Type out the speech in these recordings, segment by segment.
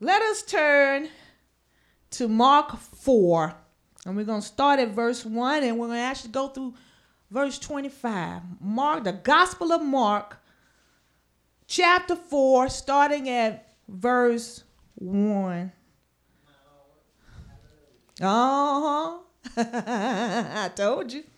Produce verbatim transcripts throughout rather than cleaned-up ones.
Let us turn to Mark four. And we're going to start at verse one, and we're going to actually go through verse twenty-five. Mark, the Gospel of Mark, chapter four, starting at verse one. Uh-huh. I told you.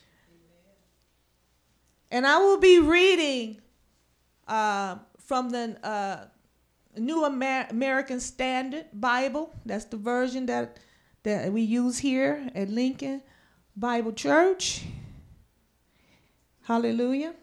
And I will be reading uh, from the uh, New Amer- American Standard Bible. That's the version that, that we use here at Lincoln Bible Church. Hallelujah.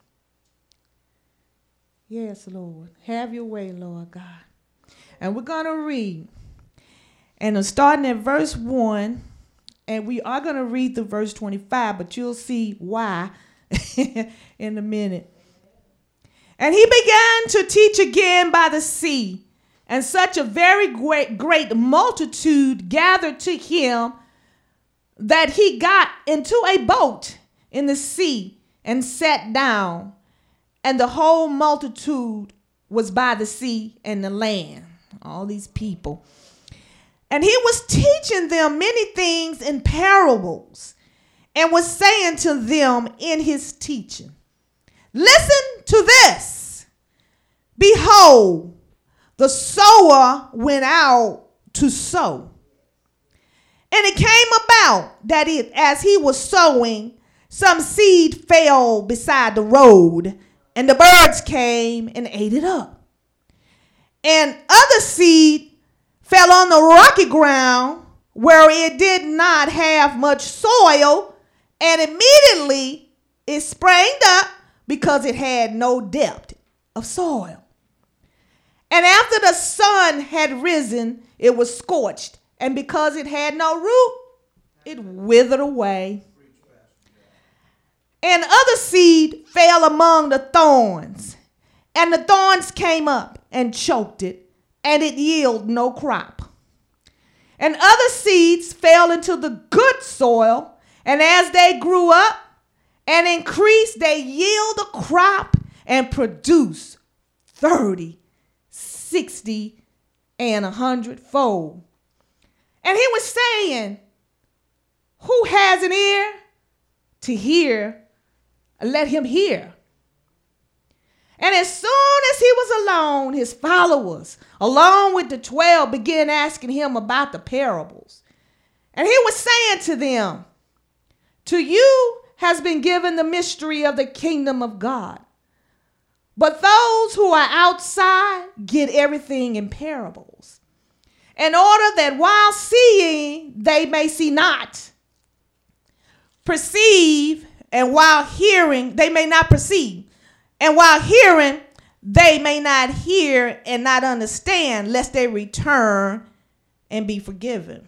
Yes, Lord. Have your way, Lord God. And we're going to read. And I'm starting at verse one. And we are going to read the verse twenty-five, but you'll see why in a minute. And he began to teach again by the sea, and such a very great, great multitude gathered to him that he got into a boat in the sea and sat down, and the whole multitude was by the sea and the land, all these people. And he was teaching them many things in parables, and was saying to them in his teaching, listen to this. Behold, the sower went out to sow. And it came about that it, as he was sowing, some seed fell beside the road, and the birds came and ate it up. And other seed fell on the rocky ground where it did not have much soil, and immediately it sprang up because it had no depth of soil. And after the sun had risen, it was scorched, and because it had no root, it withered away. And other seed fell among the thorns, and the thorns came up and choked it, and it yielded no crop. And other seeds fell into the good soil, and as they grew up and increased, they yield a crop and produce thirty, sixty, and a hundredfold. And he was saying, who has an ear to hear, let him hear. And as soon as he was alone, his followers, along with the twelve, began asking him about the parables. And he was saying to them, to you has been given the mystery of the kingdom of God. But those who are outside get everything in parables, in order that while seeing, they may see not, perceive, and while hearing, they may not perceive. And while hearing, they may not hear and not understand, lest they return and be forgiven.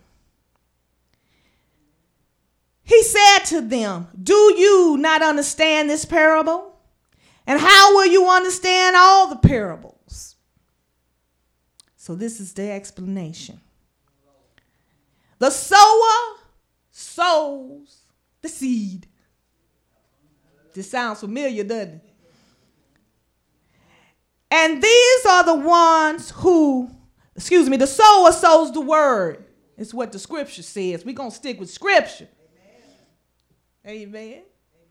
He said to them, do you not understand this parable? And how will you understand all the parables? So this is the explanation. The sower sows the seed. This sounds familiar, doesn't it? And these are the ones who, excuse me, the sower sows the word. It's what the scripture says. We're going to stick with scripture. Amen. Amen. Amen.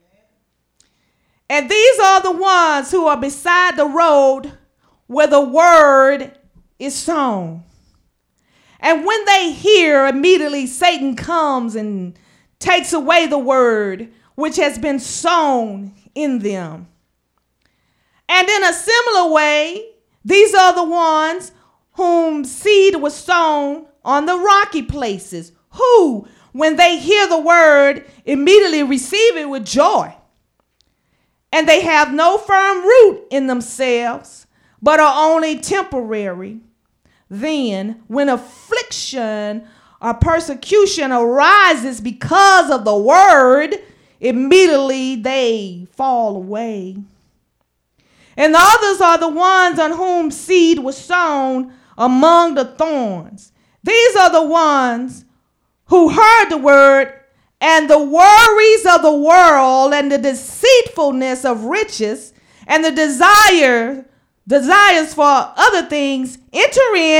And these are the ones who are beside the road where the word is sown. And when they hear, immediately Satan comes and takes away the word which has been sown in them. And in a similar way, these are the ones whom seed was sown on the rocky places, who, when they hear the word, immediately receive it with joy. And they have no firm root in themselves, but are only temporary. Then, when affliction or persecution arises because of the word, immediately they fall away. And the others are the ones on whom seed was sown among the thorns. These are the ones who heard the word, and the worries of the world and the deceitfulness of riches and the desire, desires for other things enter in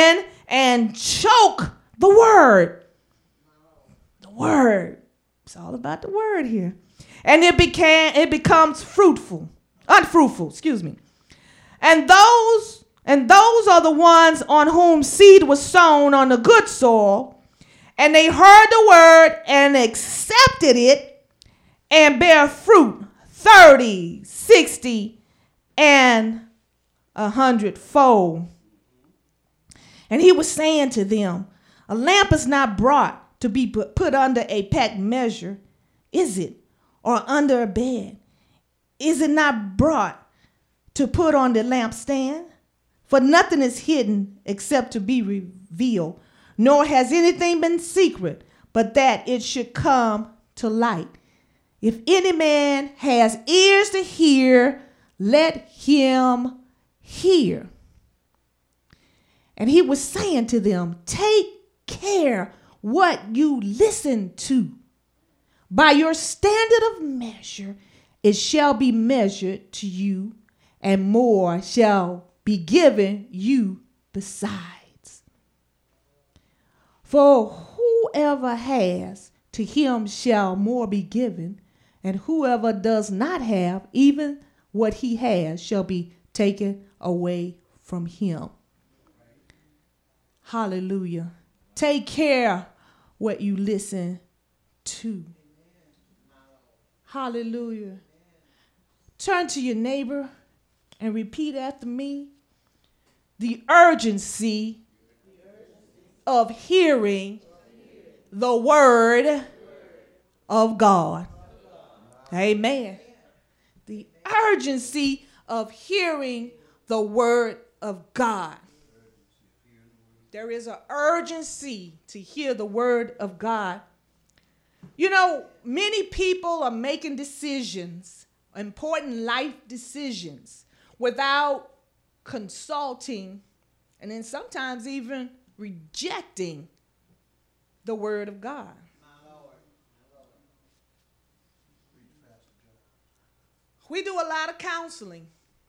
and choke the word. The word. It's all about the word here. And it became it becomes fruitful. Unfruitful, excuse me. And those and those are the ones on whom seed was sown on the good soil, and they heard the word and accepted it and bear fruit thirty, sixty, and a hundredfold. And he was saying to them, a lamp is not brought to be put under a packed measure, is it? Or under a bed? Is it not brought to put on the lampstand? For nothing is hidden except to be revealed, nor has anything been secret, but that it should come to light. If any man has ears to hear, let him hear. And he was saying to them, take care what you listen to. By your standard of measure, it shall be measured to you, and more shall be given you besides. For whoever has, to him shall more be given, and whoever does not have, even what he has shall be taken away from him. Hallelujah. Take care what you listen to. Hallelujah. Turn to your neighbor and repeat after me. The urgency of hearing the word of God. Amen. The urgency of hearing the word of God. There is an urgency to hear the word of God. You know, many people are making decisions, important life decisions, without consulting and then sometimes even rejecting the word of God. We do a lot of counseling,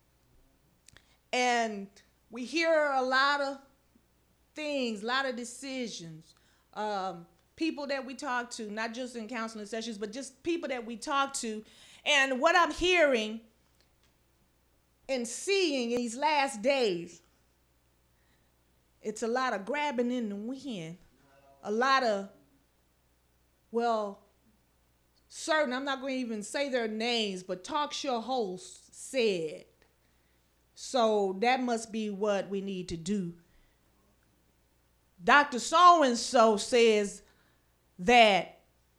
and we hear a lot of things, a lot of decisions. Um, people that we talk to, not just in counseling sessions, but just people that we talk to. And what I'm hearing and seeing in these last days, it's a lot of grabbing in the wind. A lot of, well, certain, I'm not going to even say their names, but talk show hosts said. So that must be what we need to do. Doctor So-and-so says that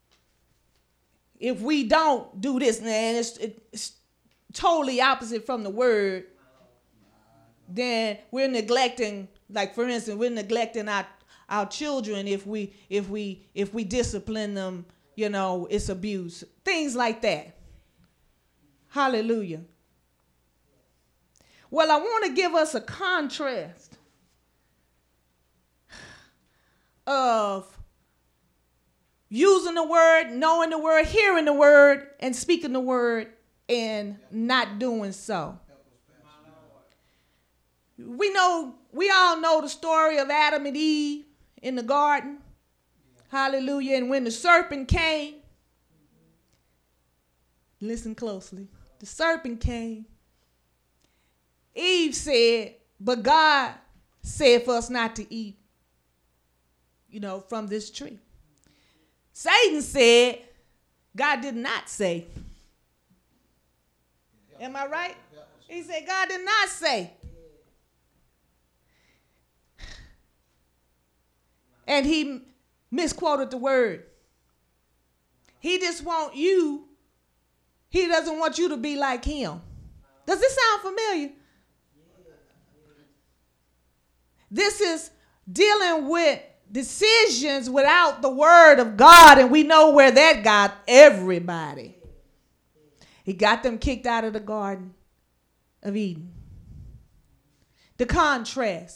if we don't do this, and it's, it's totally opposite from the word, then we're neglecting, like for instance, we're neglecting our, our children if we if we if we discipline them, you know, it's abuse. Things like that. Hallelujah. Well, I want to give us a contrast of using the word, knowing the word, hearing the word, and speaking the word, and not doing so. We know, we all know the story of Adam and Eve in the garden. Hallelujah. And when the serpent came, listen closely. The serpent came. Eve said, but God said for us not to eat, you know, from this tree. Satan said, God did not say. Am I right? He said, God did not say. And he misquoted the word. He just wants you, he doesn't want you to be like him. Does this sound familiar? This is dealing with decisions without the word of God, and we know where that got everybody. He got them kicked out of the Garden of Eden. The contrast.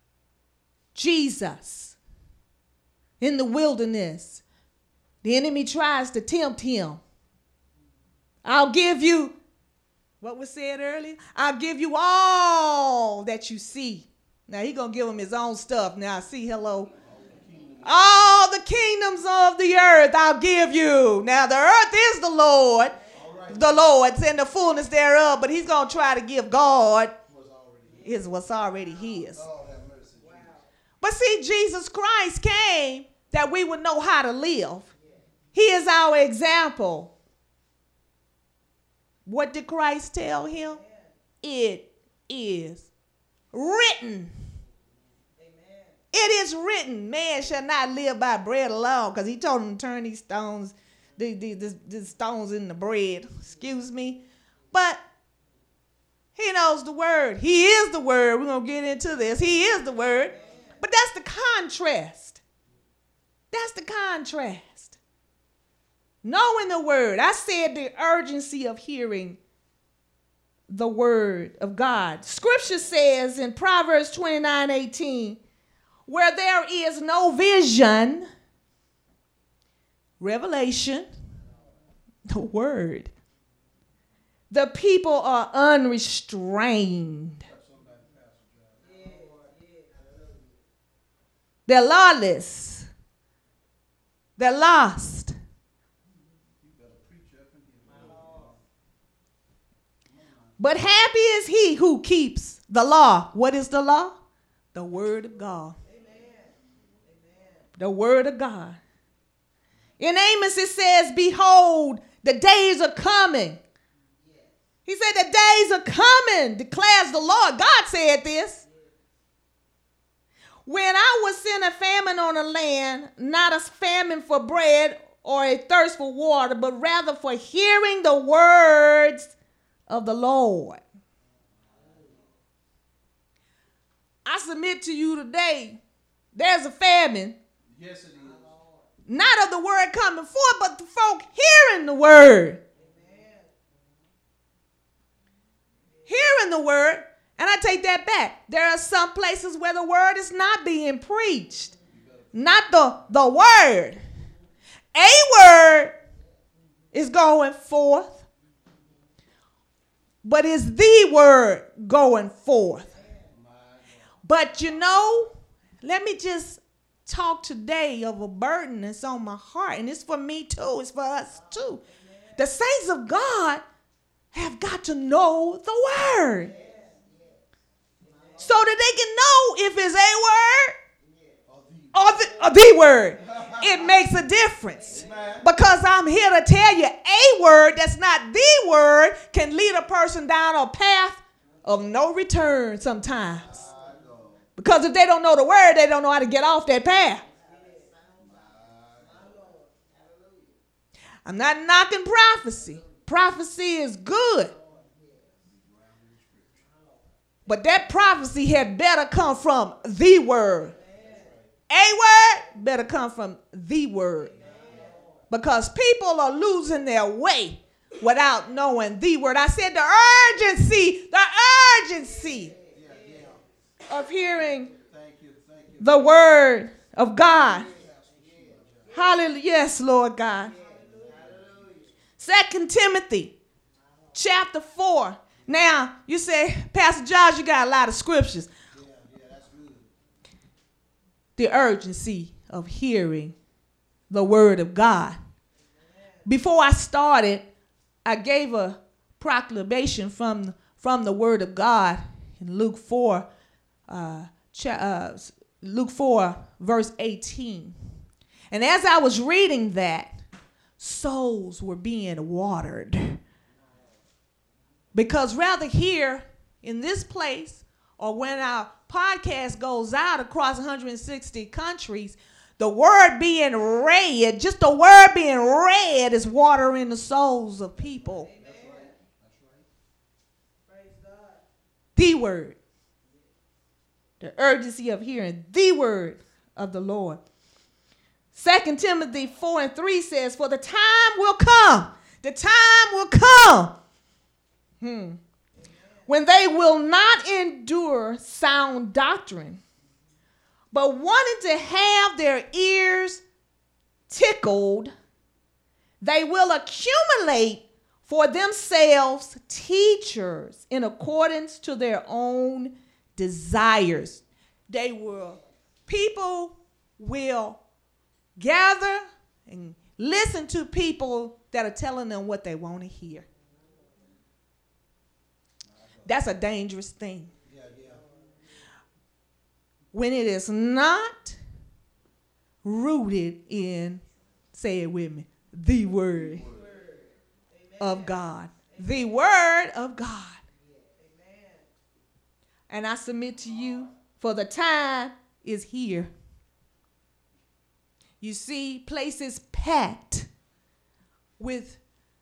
Jesus in the wilderness. The enemy tries to tempt him. I'll give you, what was said earlier? I'll give you all that you see. Now he going to give him his own stuff. Now see, hello. All the kingdoms of the earth I'll give you. Now the earth is the Lord, right. the Lord's and the fullness thereof, but he's going to try to give God is what's already his. But see, Jesus Christ came that we would know how to live. He is our example. What did Christ tell him? It is written. It is written, man shall not live by bread alone, because he told him to turn these stones, these, these, these stones into bread. Excuse me. But he knows the word. He is the word. We're going to get into this. He is the word. But that's the contrast. That's the contrast. Knowing the word. I said the urgency of hearing the word of God. Scripture says in Proverbs twenty-nine eighteen, where there is no vision, revelation, the word, the people are unrestrained. They're lawless. They're lost. But happy is he who keeps the law. What is the law? The word of God. The word of God. In Amos it says, behold, the days are coming. He said the days are coming, declares the Lord. God said this. When I will send a famine on a land, not a famine for bread or a thirst for water, but rather for hearing the words of the Lord. I submit to you today, there's a famine. Yes, it is. Not of the word coming forth, but the folk hearing the word. Amen. Hearing the word. And I take that back. There are some places where the word is not being preached. Not the, the word. A word is going forth. But it's the word going forth. But you know, let me just talk today of a burden that's on my heart. And it's for me too. It's for us too. The saints of God have got to know the word. So that they can know if it's a word or the, or the word. It makes a difference. Because I'm here to tell you a word that's not the word can lead a person down a path of no return sometimes. Because if they don't know the word, they don't know how to get off that path. I'm not knocking prophecy. Prophecy is good. But that prophecy had better come from the word. A word better come from the word. Because people are losing their way without knowing the word. I said the urgency, the urgency of hearing the word of God. Hallelujah. Yes, Lord God. Second Timothy chapter four. Now, you say, Pastor Josh, you got a lot of scriptures. Yeah, yeah, that's good. The urgency of hearing the word of God. Before I started, I gave a proclamation from, from the word of God in Luke four, uh, cha- uh, Luke four, verse eighteen. And as I was reading that, souls were being watered. Because rather here in this place or when our podcast goes out across one hundred sixty countries, the word being read, just the word being read is watering the souls of people. Amen. That's right. That's right. Praise God. The word. The urgency of hearing the word of the Lord. Second Timothy four and three says, for the time will come. The time will come. Hmm. When they will not endure sound doctrine, but wanting to have their ears tickled, they will accumulate for themselves teachers in accordance to their own desires. They will, people will gather and listen to people that are telling them what they want to hear. That's a dangerous thing. Yeah, yeah. When it is not rooted in, say it with me, the word of God. The word of God. And I submit to you, for the time is here. You see places packed with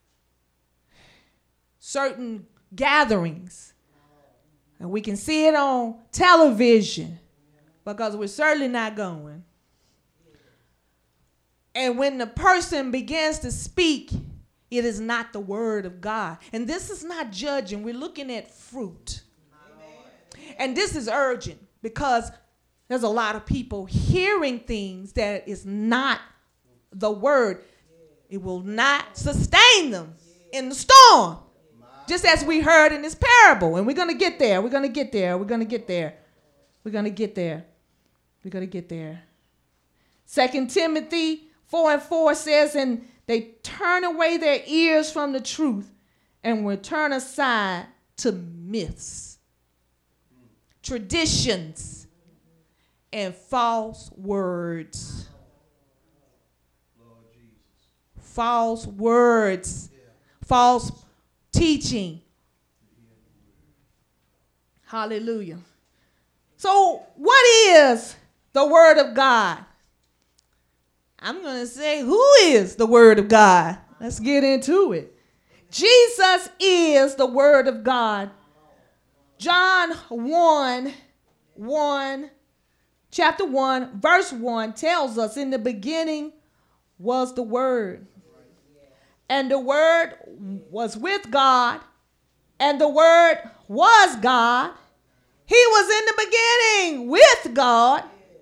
certain gatherings. And we can see it on television because we're certainly not going. And when the person begins to speak, it is not the word of God. And this is not judging. We're looking at fruit. Amen. And this is urgent because there's a lot of people hearing things that is not the word. It will not sustain them in the storm. Just as we heard in this parable. And we're going to get there. We're going to get there. We're going to get there. We're going to get there. We're going to get there. Second Timothy four and four says, and they turn away their ears from the truth and will turn aside to myths, traditions, and false words. Lord Jesus. False words. Yeah. False teaching. Hallelujah. So what is the word of God? I'm going to say, who is the word of God? Let's get into it. Jesus is the word of God. John one, one, chapter one, verse one tells us, in the beginning was the word. And the word was with God. And the word was God. He was in the beginning with God.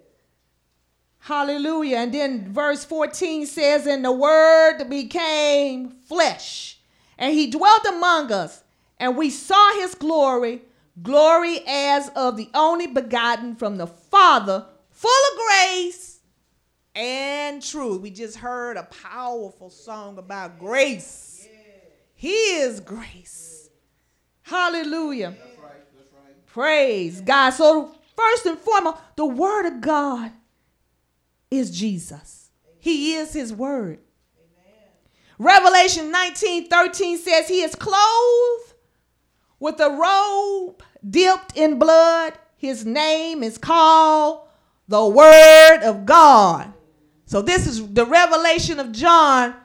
Hallelujah. And then verse fourteen says, and the word became flesh, and he dwelt among us, and we saw his glory, glory as of the only begotten from the Father, full of grace and truth. We just heard a powerful song about grace. He is grace. Hallelujah. That's right. That's right. Praise God. So first and foremost, the word of God is Jesus. He is his word. Amen. Revelation nineteen thirteen says he is clothed with a robe dipped in blood. His name is called the Word of God. So this is the revelation of John.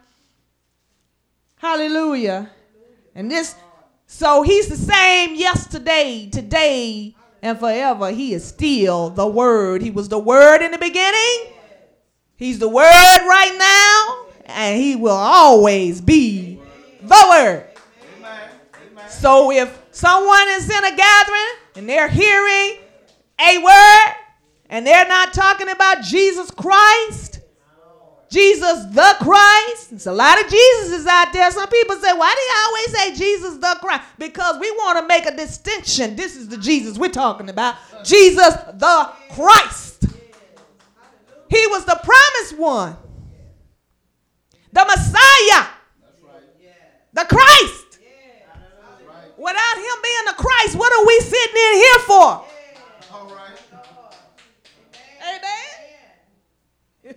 Hallelujah. And this, so he's the same yesterday, today, and forever. He is still the Word. He was the Word in the beginning. He's the Word right now, and he will always be the Word. Amen. Amen. So if someone is in a gathering and they're hearing a word and they're not talking about Jesus Christ, Jesus the Christ, there's a lot of Jesuses out there. Some people say, why do you always say Jesus the Christ? Because we want to make a distinction. This is the Jesus we're talking about. Jesus the Christ. He was the promised one. The Messiah. That's right. The Christ. That's right. Without him being the Christ, what are we sitting in here for? All right. Amen.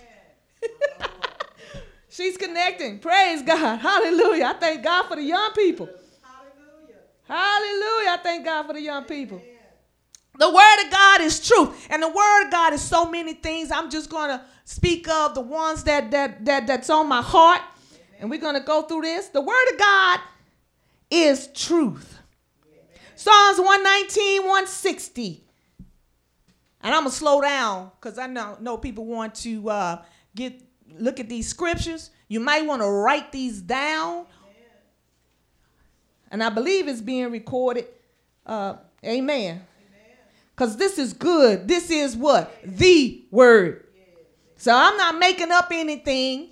She's connecting. Praise God. Hallelujah. I thank God for the young people. Hallelujah. Hallelujah. I thank God for the young people. The word of God is truth. And the word of God is so many things. I'm just going to speak of the ones that, that, that that's on my heart. And we're going to go through this. The word of God is truth. Psalms one nineteen, one sixty. And I'm going to slow down because I know, know people want to uh, get look at these scriptures. You might want to write these down. And I believe it's being recorded. Uh, amen. Because this is good. This is what? The word. So I'm not making up anything.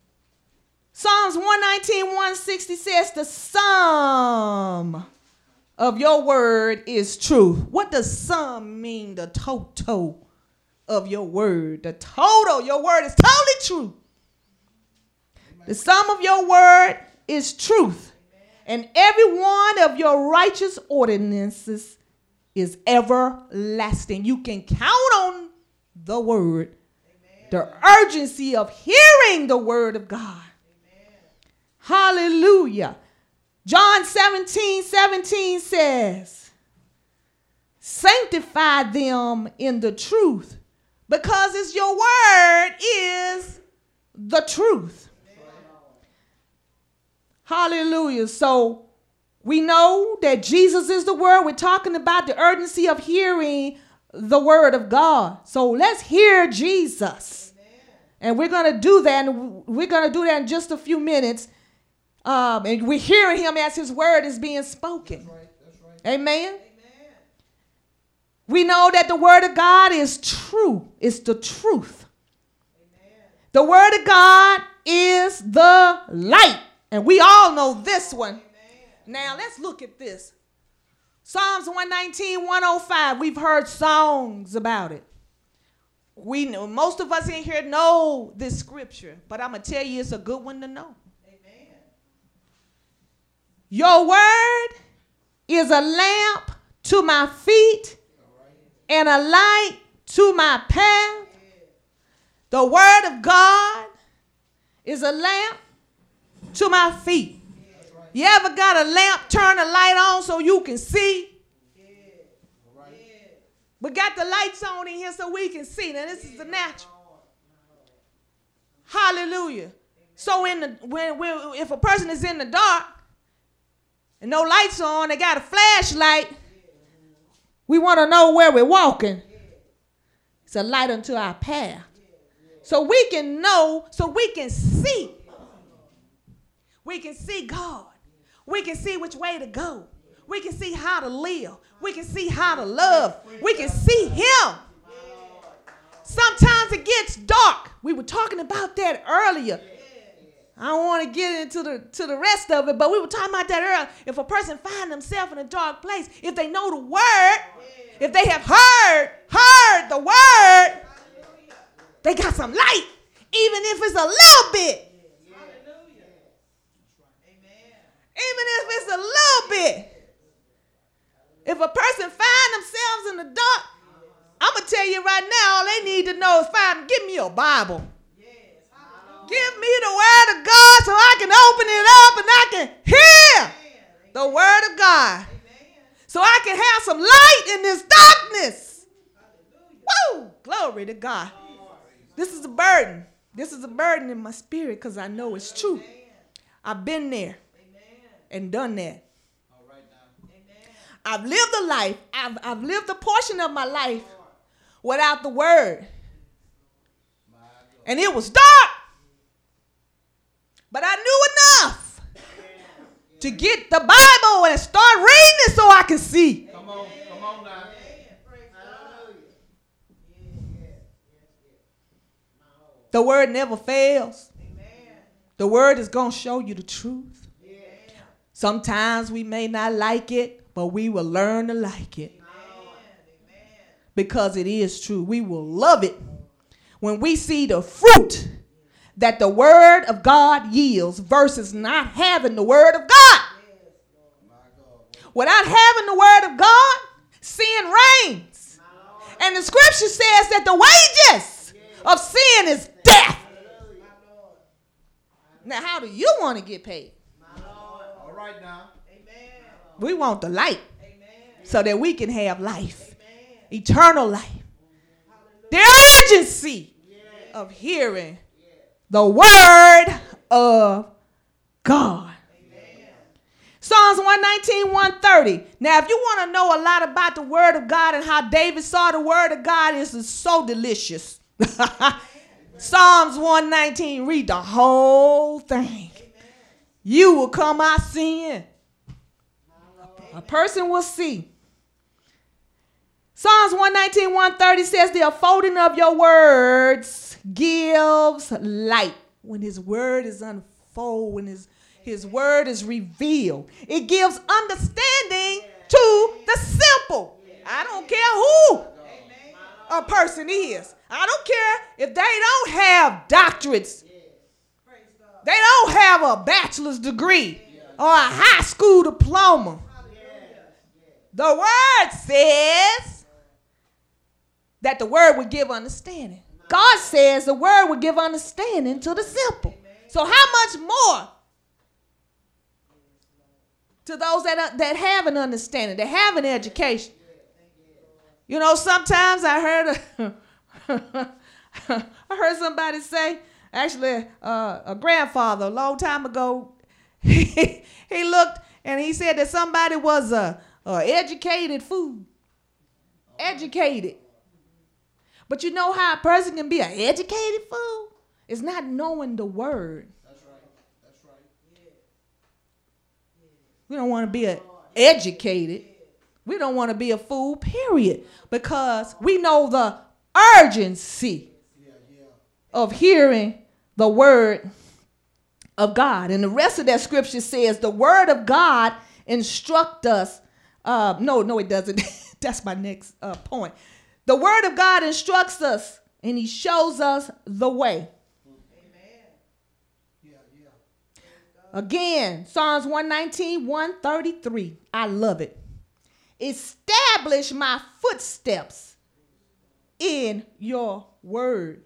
Psalms one nineteen, one sixty says the sum of your word is truth. What does sum mean? The total of your word. The total, your word is totally true. The sum of your word is truth. And every one of your righteous ordinances is everlasting. You can count on the word. The urgency of hearing the word of God. Amen. Hallelujah. John seventeen seventeen says, sanctify them in the truth, because it's your word is the truth. Amen. Hallelujah. So we know that Jesus is the word. We're talking about the urgency of hearing the word of God. So let's hear Jesus. And we're going to do that, and we're going to do that in just a few minutes. Um, and we're hearing him as his word is being spoken. That's right, that's right. Amen? Amen. We know that the word of God is true. It's the truth. Amen. The word of God is the light. And we all know this one. Amen. Now, let's look at this. Psalms one nineteen, one oh five. We've heard songs about it. We know, most of us in here know this scripture, but I'm going to tell you it's a good one to know. Amen. Your word is a lamp to my feet and a light to my path. The word of God is a lamp to my feet. You ever got a lamp, turn a light on so you can see? We got the lights on in here so we can see. Now, this is the natural. Hallelujah. So in the when, when if a person is in the dark and no lights on, they got a flashlight, we want to know where we're walking. It's a light unto our path. So we can know, so we can see. We can see God. We can see which way to go. We can see how to live. We can see how to love. We can see him. Sometimes it gets dark. We were talking about that earlier. I don't want to get into the to the rest of it, but we were talking about that earlier. If a person finds themselves in a dark place, if they know the word, if they have heard, heard the word, they got some light, even if it's a little bit. Even if it's a little bit. If a person finds themselves in the dark, I'm going to tell you right now, all they need to know is find, give me your Bible. Yes. Give me the word of God so I can open it up and I can hear Amen. The word of God. Amen. So I can have some light in this darkness. Hallelujah. Woo! Glory to God. This is a burden. This is a burden in my spirit because I know it's true. Amen. I've been there Amen. And done that. I've lived a life, I've, I've lived a portion of my life without the word. And it was dark. But I knew enough to get the Bible and start reading it so I can see. Come on, come on now. The word never fails. The word is going to show you the truth. Sometimes we may not like it, but we will learn to like it. Amen. Because it is true. We will love it when we see the fruit that the word of God yields versus not having the word of God. Without having the word of God, sin reigns. And the scripture says that the wages of sin is death. Now, how do you want to get paid? All right now. We want the light. Amen. So that we can have life. Amen. Eternal life. Hallelujah. The urgency yes. of hearing yes. the word of God. Amen. Psalms one nineteen, one thirty. Now, if you want to know a lot about the word of God and how David saw the word of God, this is so delicious. Psalms one nineteen, read the whole thing. Amen. You will come out seeing. A person will see. Psalms one nineteen, one thirty says the unfolding of your words gives light. When his word is unfolded, when his, his word is revealed, it gives understanding to the simple. I don't care who a person is. I don't care if they don't have doctorates. They don't have a bachelor's degree or a high school diploma. The word says that the word would give understanding. God says the word would give understanding to the simple. So how much more to those that, are, that have an understanding, that have an education? You know, sometimes I heard a I heard somebody say, actually uh, a grandfather a long time ago, he, he looked and he said that somebody was a, a educated fool. Educated. But you know how a person can be an educated fool? It's not knowing the word. That's right. That's right. We don't want to be a educated. We don't want to be a fool, period. Because we know the urgency Yeah, yeah. of hearing the word of God. And the rest of that scripture says the word of God instruct us. Uh, no, no, it doesn't. That's my next uh, point. The word of God instructs us and he shows us the way. Amen. Yeah, yeah. Again, Psalms one nineteen, one thirty-three. I love it. Establish my footsteps in your word.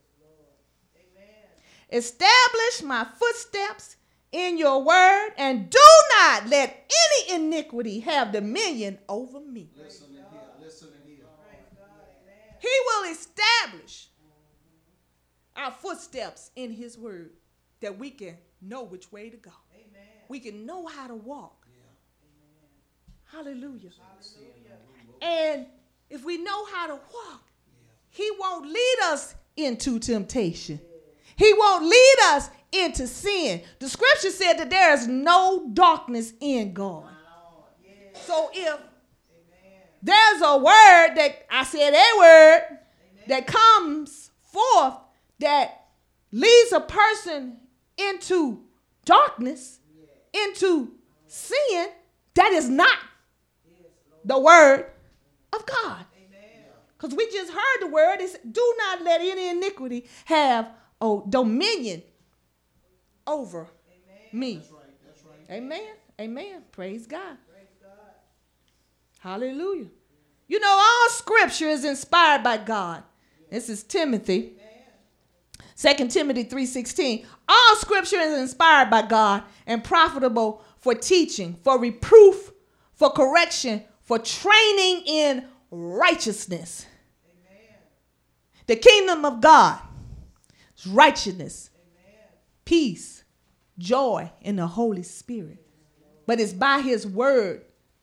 Establish my footsteps in your word, and do not let any iniquity have dominion over me. Listen in here. Listen in here. He will establish our footsteps in his word, that we can know which way to go. Amen. We can know how to walk. Yeah. Hallelujah. Hallelujah. And if we know how to walk, yeah, he won't lead us into temptation. He won't lead us into sin. The scripture said that there is no darkness in God. Yeah. So if there's a word that, I said a word, amen, that comes forth that leads a person into darkness, yeah, into sin, that is not the word of God. Because we just heard the word. It's, do not let any iniquity have oh, dominion over, amen, me. That's right, that's right. Amen. Amen. Praise God. Hallelujah. You know, all scripture is inspired by God. This is Timothy. Second Timothy three sixteen. All scripture is inspired by God and profitable for teaching, for reproof, for correction, for training in righteousness. Amen. The kingdom of God is righteousness, amen, peace, joy in the Holy Spirit. But it's by his word,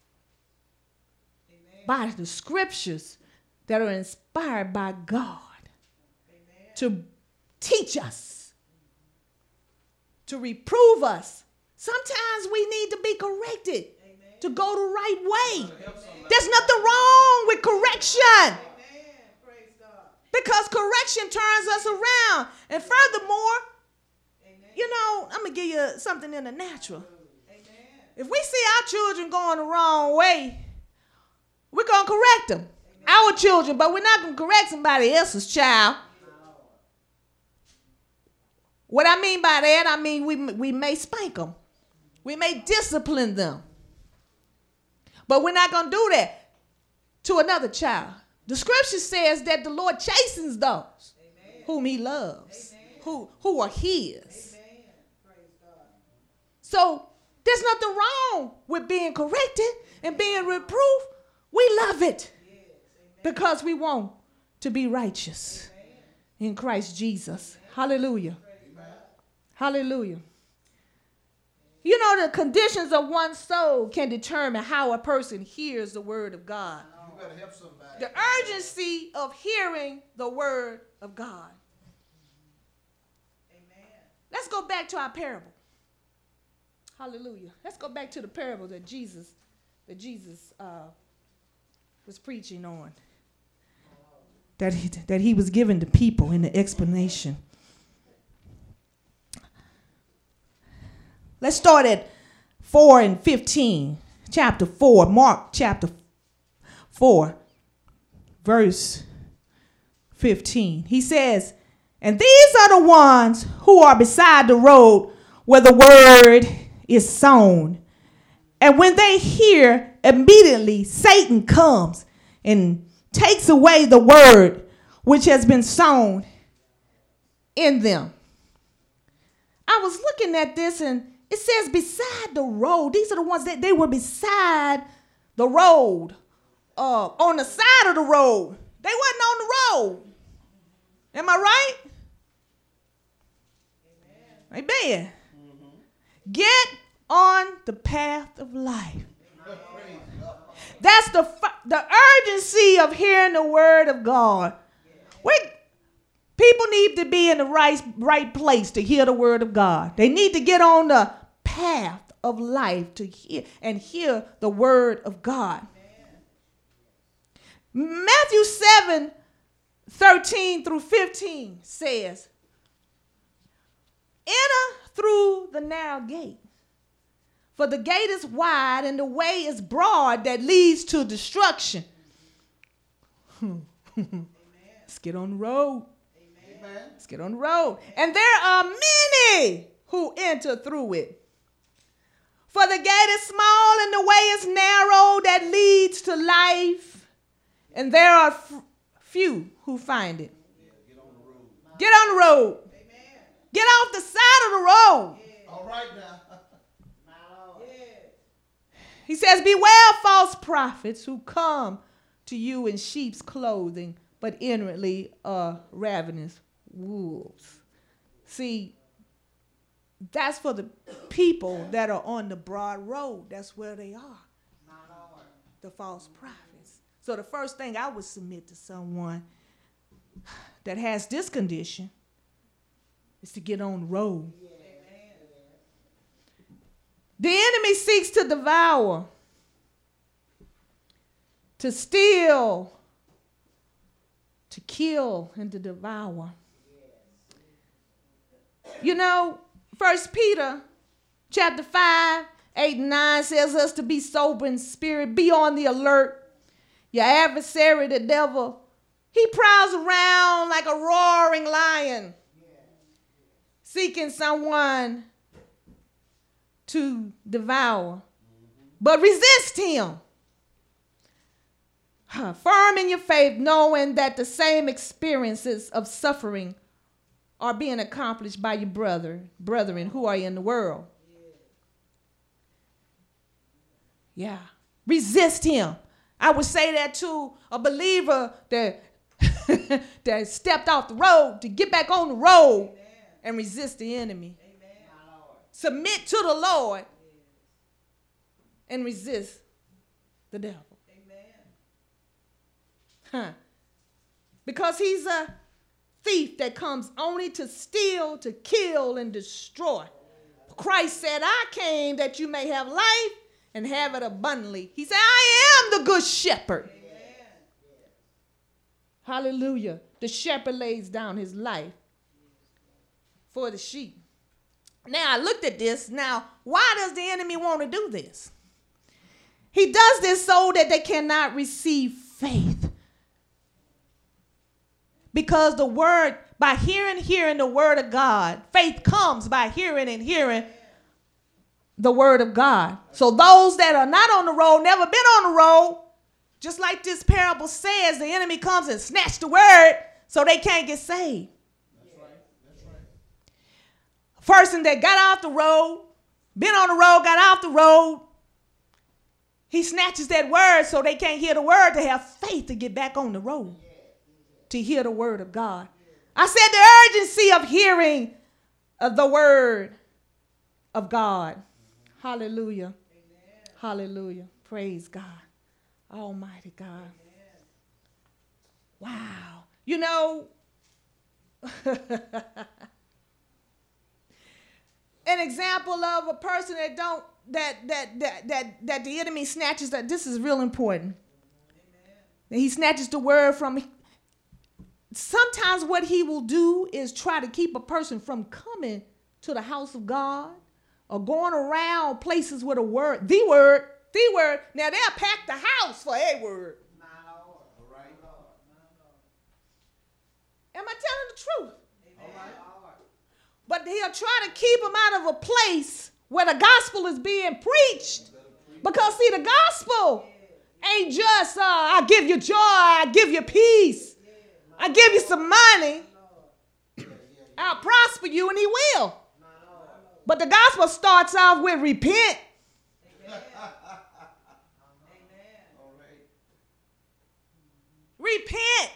by the scriptures that are inspired by God, amen, to teach us, to reprove us. Sometimes we need to be corrected, amen, to go the right way. There's nothing wrong with correction, amen, because correction turns us around. And furthermore, amen, you know, I'm going to give you something in the natural. Amen. If we see our children going the wrong way, we're going to correct them. Amen. Our children, but we're not going to correct somebody else's child. What I mean by that, I mean we, we may spank them. We may discipline them. But we're not going to do that to another child. The scripture says that the Lord chastens those, amen, whom he loves, amen, who, who are his. Amen. Praise God. So there's nothing wrong with being corrected and being reproved. We love it, yes, because we want to be righteous, amen, in Christ Jesus. Amen. Hallelujah. Amen. Hallelujah. You know, the conditions of one's soul can determine how a person hears the word of God. You better help somebody. The urgency of hearing the word of God. Amen. Let's go back to our parable. Hallelujah. Let's go back to the parable that Jesus, that Jesus uh, was preaching on, that he, that he was giving to people in the explanation. Let's start at four and fifteen. chapter four, Mark chapter four, verse fifteen. He says, and these are the ones who are beside the road where the word is sown. And when they hear, immediately Satan comes and takes away the word which has been sown in them. I was looking at this and it says beside the road. These are the ones that they were beside the road, uh, on the side of the road. They wasn't on the road. Am I right? Amen. Amen. Mm-hmm. Get on the path of life. That's the the urgency of hearing the word of God. We people need to be in the right right place to hear the word of God. They need to get on the path of life to hear and hear the word of God. Amen. Matthew seven, thirteen through fifteen says, enter through the narrow gate. For the gate is wide and the way is broad that leads to destruction. Let's get on the road. Amen. Let's get on the road. And there are many who enter through it. For the gate is small and the way is narrow that leads to life. And there are f- few who find it. Yeah, get on the road. Get on the road. Amen. Get off the side of the road. Yeah. All right now. He says, beware false prophets who come to you in sheep's clothing, but inwardly are ravenous wolves. See, that's for the people that are on the broad road. That's where they are. The false prophets. So the first thing I would submit to someone that has this condition is to get on the road. The enemy seeks to devour, to steal, to kill, and to devour. You know, First Peter chapter five, eight and nine says us to be sober in spirit, be on the alert. Your adversary, the devil, he prowls around like a roaring lion, seeking someone to devour, but resist him. Huh. Firm in your faith, knowing that the same experiences of suffering are being accomplished by your brother, brethren who are in the world. Yeah. Resist him. I would say that to a believer that, that stepped off the road to get back on the road. Amen. And resist the enemy. Submit to the Lord and resist the devil. Amen. Huh. Because he's a thief that comes only to steal, to kill, and destroy. Christ said, I came that you may have life and have it abundantly. He said, I am the good shepherd. Amen. Hallelujah. The shepherd lays down his life for the sheep. Now, I looked at this. Now, why does the enemy want to do this? He does this so that they cannot receive faith. Because the word, by hearing, hearing the word of God, faith comes by hearing and hearing the word of God. So those that are not on the road, never been on the road, just like this parable says, the enemy comes and snatch the word so they can't get saved. Person that got off the road, been on the road, got off the road, he snatches that word so they can't hear the word to have faith to get back on the road, to hear the word of God. I said the urgency of hearing uh, the word of God. Hallelujah. Amen. Hallelujah. Praise God. Almighty God. Amen. Wow. You know, an example of a person that don't that that that that that the enemy snatches, that this is real important. Amen. He snatches the word from. Sometimes what he will do is try to keep a person from coming to the house of God or going around places where the word, the word The word, now they'll pack the house for a word. All right. Am I telling the truth? All right. But he'll try to keep them out of a place where the gospel is being preached. Because see, the gospel ain't just, uh, I give you joy, I give you peace, I give you some money, I'll prosper you, and he will. But the gospel starts off with repent. Repent.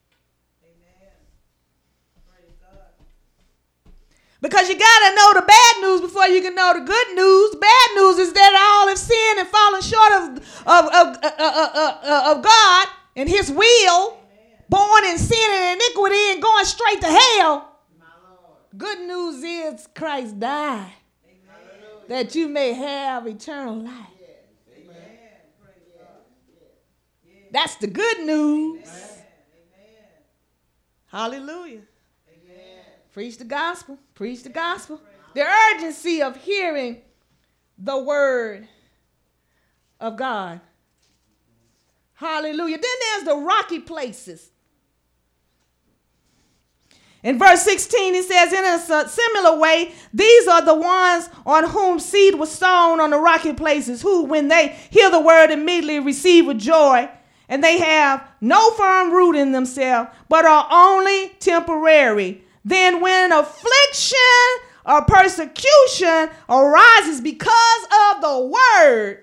Because you got to know the bad news before you can know the good news. Bad news is that all have sinned and fallen short of, of, of, uh, uh, uh, uh, of God and his will, born in sin and iniquity and going straight to hell. Good news is Christ died that you may have eternal life. That's the good news. Hallelujah. Preach the gospel. Preach the gospel. The urgency of hearing the word of God. Hallelujah. Then there's the rocky places. In verse sixteen, it says, in a similar way, these are the ones on whom seed was sown on the rocky places, who, when they hear the word, immediately receive with joy, and they have no firm root in themselves, but are only temporary. Then when affliction or persecution arises because of the word,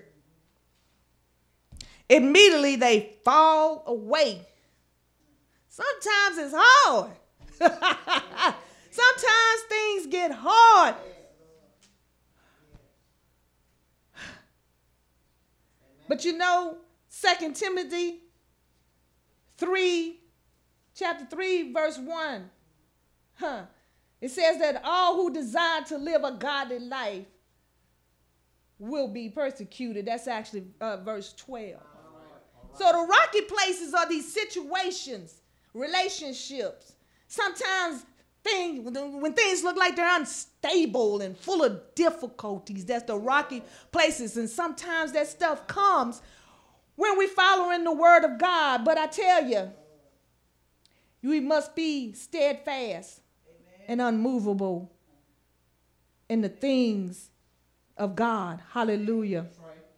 immediately they fall away. Sometimes it's hard. Sometimes things get hard. But you know, Second Timothy three, chapter three, verse one. Huh. It says that all who desire to live a godly life will be persecuted. That's actually uh, verse twelve. All right. All right. So the rocky places are these situations, relationships. Sometimes things, when things look like they're unstable and full of difficulties, that's the rocky places. And sometimes that stuff comes when we follow in the word of God. But I tell you, we must be steadfast and unmovable in the things of God. Hallelujah.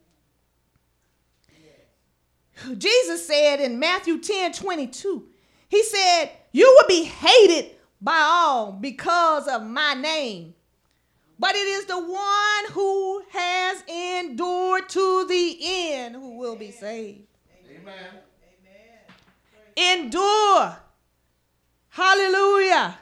Jesus said in Matthew ten twenty-two, he said, you will be hated by all because of my name, but it is the one who has endured to the end who will be saved. Amen. Amen. Endure. Hallelujah.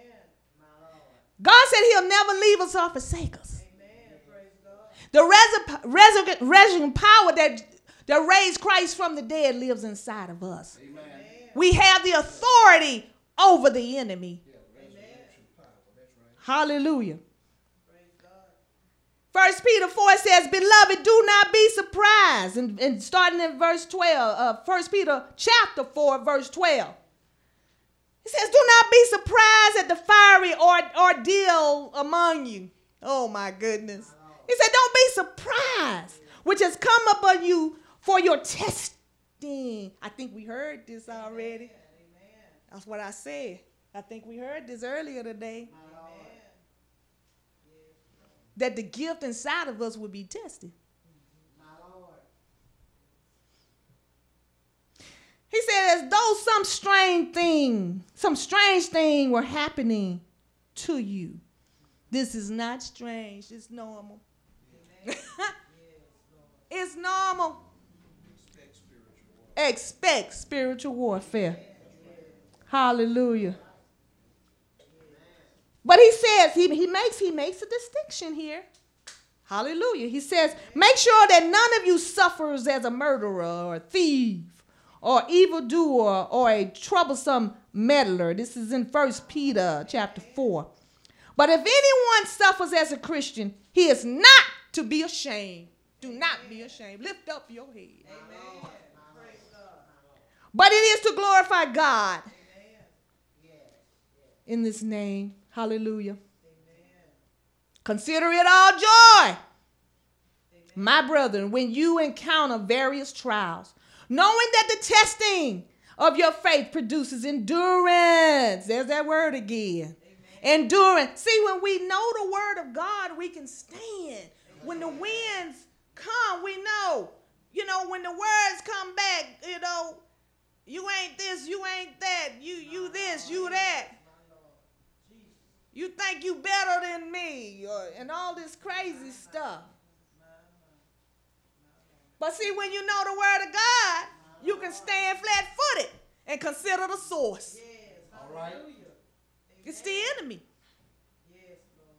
God said he'll never leave us or forsake us. The resur- resur- resurrection power that, that raised Christ from the dead lives inside of us. Amen. We have the authority over the enemy. Yeah, hallelujah. First Peter four says, beloved, do not be surprised. And, and starting in verse twelve, uh, First Peter chapter four, verse twelve. It says, do not be surprised at the fiery or, ordeal among you. Oh, my goodness. He said, don't be surprised, which has come upon you for your testing. I think we heard this already. That's what I said. I think we heard this earlier today. That the gift inside of us would be tested. He said, as though some strange thing, some strange thing were happening to you. This is not strange. It's normal. It's normal. Expect spiritual warfare. Expect spiritual warfare. Hallelujah. But he says, he, he makes he makes a distinction here. Hallelujah. He says, make sure that none of you suffers as a murderer or a thief or evildoer or a troublesome meddler. This is in First Peter chapter four. But if anyone suffers as a Christian, he is not to be ashamed. Do not be ashamed. Lift up your head. Amen. But it is to glorify God. Amen. In this name. Hallelujah. Amen. Consider it all joy, amen, My brethren, when you encounter various trials, knowing that the testing of your faith produces endurance. There's that word again. Amen. Endurance. See, when we know the word of God, we can stand. Amen. When the winds come, we know. You know, when the words come back, you know, you ain't this, you ain't that, you you this, you that. You think you better than me, or, and all this crazy stuff. But see, when you know the word of God, you can stand flat-footed and consider the source. Yes, all right. It's the enemy. Yes,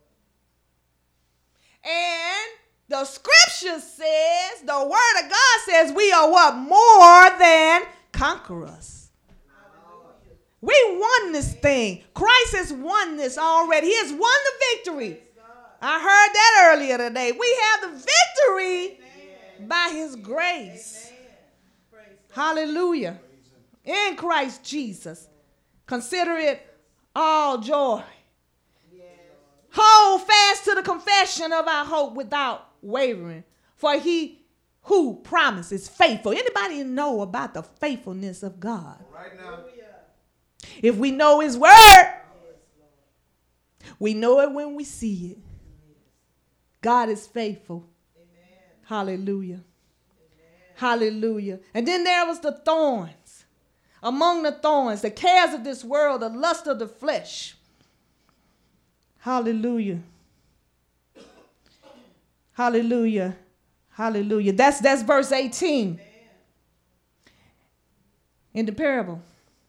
Lord. And the scripture says, the word of God says we are what? More than conquerors. Hallelujah. We won this thing. Christ has won this already. He has won the victory. I heard that earlier today. We have the victory. Amen. By his grace. Hallelujah. In Christ Jesus. Consider it all joy. Yes. Hold fast to the confession of our hope without wavering. For he who promises faithful. Anybody know about the faithfulness of God? Right now. If we know his word, we know it when we see it. God is faithful. Amen. Hallelujah. Amen. Hallelujah. And then there was the thorns. Among the thorns, the cares of this world, the lust of the flesh. Hallelujah. Hallelujah. Hallelujah. That's that's verse eighteen. Amen. In the parable.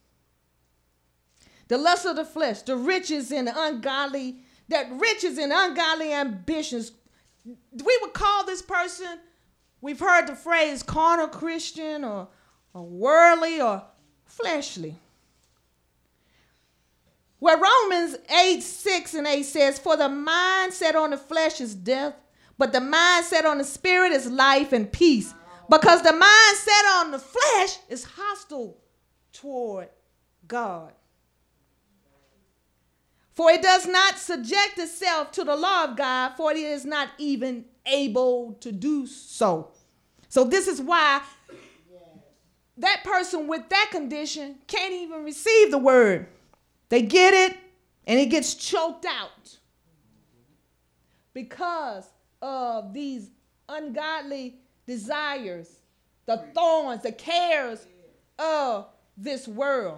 The lust of the flesh, the riches and the ungodly, that riches and ungodly ambitions. We would call this person, we've heard the phrase carnal Christian or, or worldly or fleshly. Where Romans eight, six and eight says, for the mind set on the flesh is death, but the mind set on the spirit is life and peace. Because the mind set on the flesh is hostile toward God. For it does not subject itself to the law of God, for it is not even able to do so. So this is why that person with that condition can't even receive the word. They get it and it gets choked out because of these ungodly desires, the thorns, the cares of this world.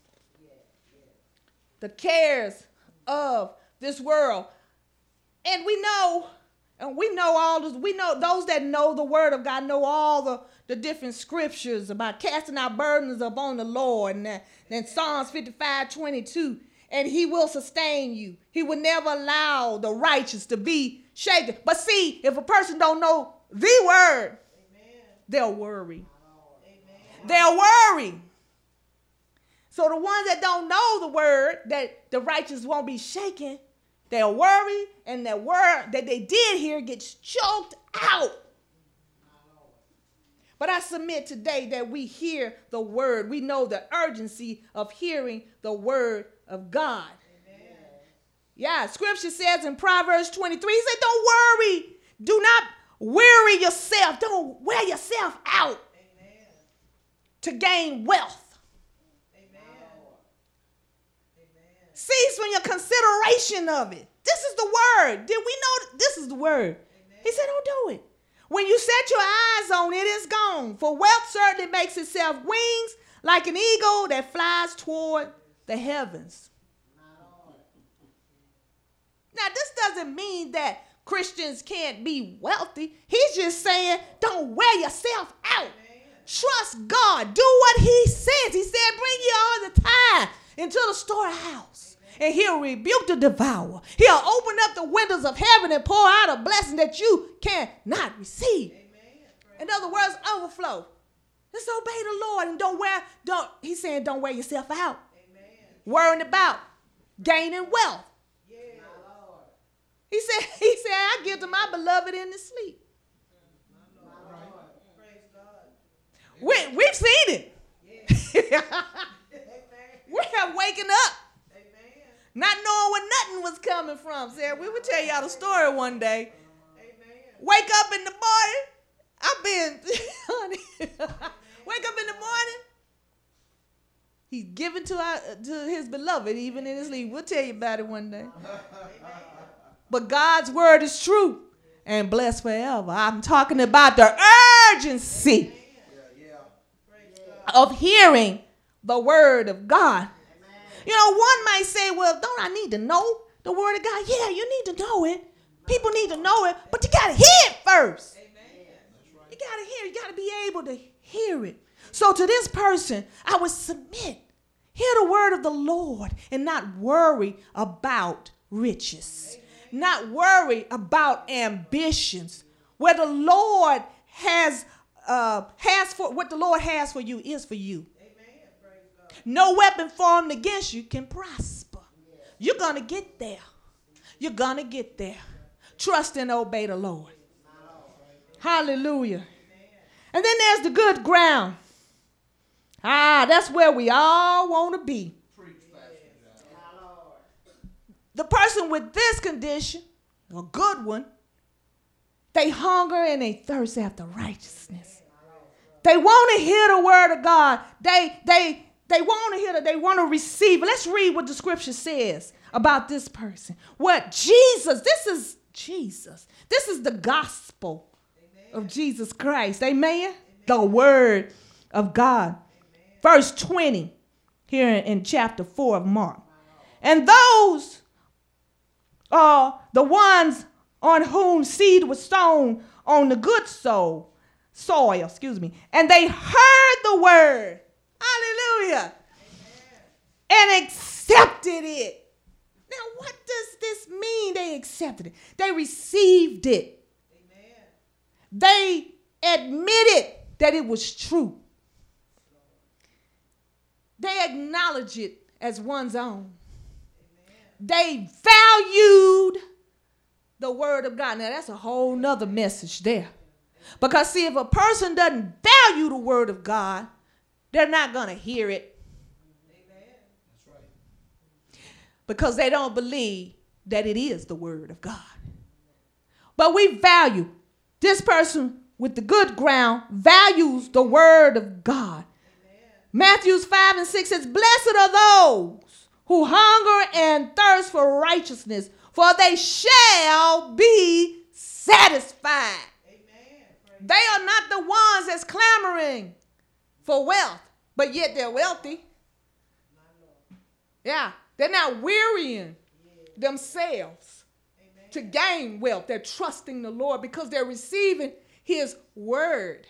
The cares of this world. And we know, and we know all this, we know those that know the word of God know all the, the different scriptures about casting our burdens upon the Lord. And then Psalms fifty-five, twenty-two. And he will sustain you. He will never allow the righteous to be shaken. But see, if a person don't know the word, amen, they'll worry. Amen. They'll worry. So the ones that don't know the word, that the righteous won't be shaken, they'll worry, and that word that they did hear gets choked out. But I submit today that we hear the word. We know the urgency of hearing the word of God. Amen. Yeah, scripture says in Proverbs twenty-three, he said, don't worry. Do not weary yourself. Don't wear yourself out. Amen. To gain wealth. Amen. Cease from your consideration of it. This is the word. Did we know that this is the word? Amen. He said, don't do it. When you set your eyes on it, it's gone. For wealth certainly makes itself wings like an eagle that flies toward the heavens. Now, this doesn't mean that Christians can't be wealthy. He's just saying, don't wear yourself out. Amen. Trust God. Do what he says. He said, bring ye all the tithe into the storehouse. Amen. And he'll rebuke the devourer. He'll open up the windows of heaven and pour out a blessing that you cannot receive. Amen. In other words, overflow. Just obey the Lord and don't wear, don't, he's saying don't wear yourself out. Amen. Worrying about gaining wealth. Yeah. He said, he said, I give to my beloved in his sleep. My Lord. Praise God. We, we've seen it. Yeah. We have waken up. Amen. Not knowing where nothing was coming from. Said, we would tell y'all the story one day. Amen. Wake up in the morning. I've been, honey, wake up in the morning. He's given to, our, to his beloved, even in his sleep. We'll tell you about it one day. But God's word is true and blessed forever. I'm talking about the urgency of hearing the word of God. You know, one might say, well, don't I need to know the word of God? Yeah, you need to know it. People need to know it, but you got to hear it first. You got to hear it. You got to be able to hear it. So to this person, I would submit. Hear the word of the Lord and not worry about riches. Not worry about ambitions. Where the Lord has, uh, has for, what the Lord has for you is for you. No weapon formed against you can prosper. You're going to get there. You're going to get there. Trust and obey the Lord. Hallelujah. And then there's the good ground. Ah, that's where we all want to be. The person with this condition, a good one, they hunger and they thirst after righteousness. They want to hear the word of God. They, they, they want to hear it. They want to receive it. Let's read what the scripture says about this person. What Jesus, this is Jesus. This is the gospel of Jesus Christ. Amen? Amen. The word of God. Amen. Verse twenty here in, in chapter four of Mark. And those are the ones on whom seed was sown on the good soil, soil, excuse me. And they heard the word. Hallelujah. Amen. And accepted it. Now, what does this mean? They accepted it. They received it. Amen. They admitted that it was true. They acknowledged it as one's own. Amen. They valued the word of God. Now, that's a whole nother message there. Because, see, if a person doesn't value the word of God, they're not going to hear it. Amen. That's right. Because they don't believe that it is the word of God. But we value. This person with the good ground values the word of God. Matthew five and six says, blessed are those who hunger and thirst for righteousness, for they shall be satisfied. Amen. They are not the ones that's clamoring for wealth, but yet they're wealthy. Yeah, they're not wearying themselves to gain wealth. They're trusting the Lord because they're receiving his word.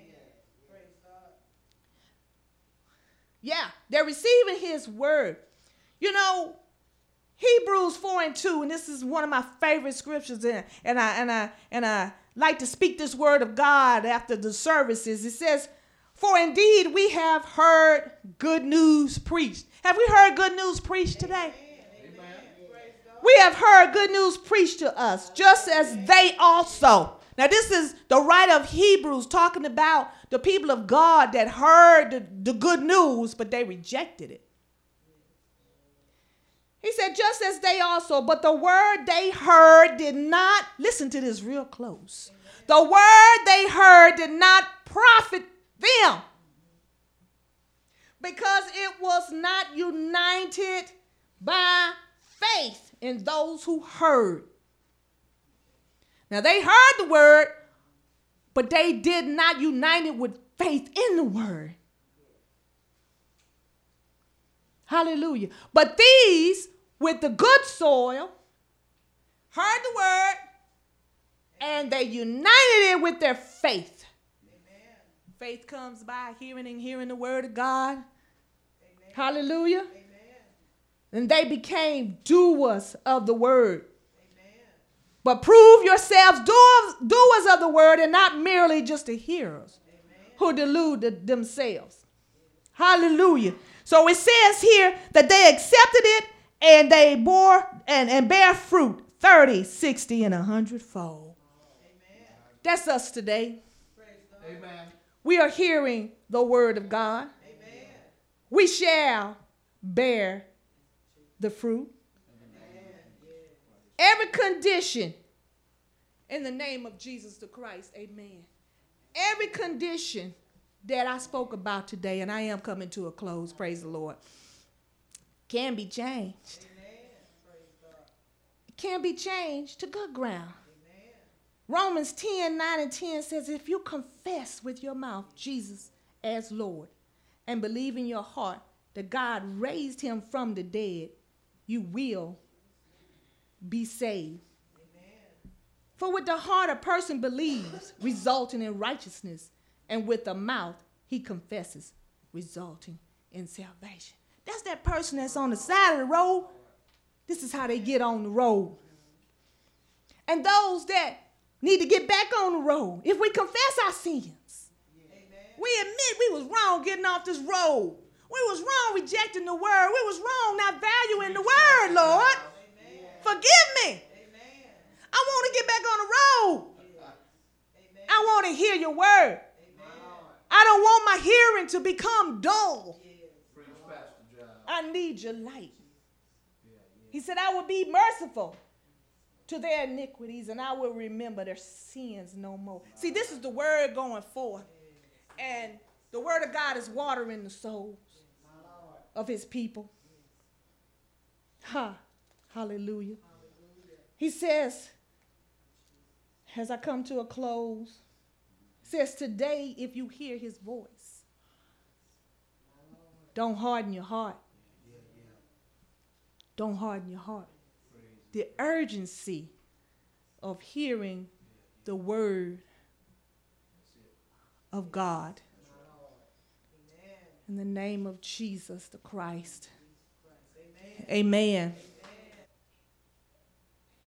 Yeah, they're receiving his word. You know, Hebrews four and two, and this is one of my favorite scriptures, and, and I and I and I like to speak this word of God after the services. It says, for indeed we have heard good news preached. Have we heard good news preached today? Amen. We have heard good news preached to us, just as they also. Now, this is the writer of Hebrews talking about the people of God that heard the, the good news, but they rejected it. He said, just as they also, but the word they heard did not, listen to this real close. The word they heard did not profit them because it was not united by faith in those who heard. Now, they heard the word, but they did not unite it with faith in the word. Hallelujah. But these, with the good soil, heard the word, and they united it with their faith. Amen. Faith comes by hearing and hearing the word of God. Amen. Hallelujah. Amen. And they became doers of the word. But prove yourselves doers, doers of the word and not merely just the hearers. Amen. Who delude themselves. Hallelujah. So it says here that they accepted it and they bore and, and bear fruit thirty, sixty, and a hundred fold. Amen. That's us today. Amen. We are hearing the word of God. Amen. We shall bear the fruit. Every condition In the name of Jesus the Christ, amen. Every condition that I spoke about today, and I am coming to a close, praise the Lord, can be changed. It can be changed to good ground. Amen. Romans ten, nine and ten says, if you confess with your mouth Jesus as Lord and believe in your heart that God raised him from the dead, you will be saved. Amen. For with the heart a person believes, resulting in righteousness, and with the mouth he confesses, resulting in salvation. That's that person that's on the side of the road. This is how they get on the road. And those that need to get back on the road, if we confess our sins, amen, we admit we was wrong getting off this road. We was wrong rejecting the word. We was wrong not valuing the word, Lord. Amen. Forgive me. Amen. I want to get back on the road. Amen. I want to hear your word. Amen. I don't want my hearing to become dull. I need your light. He said, I will be merciful to their iniquities, and I will remember their sins no more. See, this is the word going forth. And the word of God is watering the souls of his people. Ha. Hallelujah. He says, as I come to a close, says, today, if you hear his voice, don't harden your heart. Don't harden your heart. The urgency of hearing the word of God. In the name of Jesus the Christ. Amen. Amen.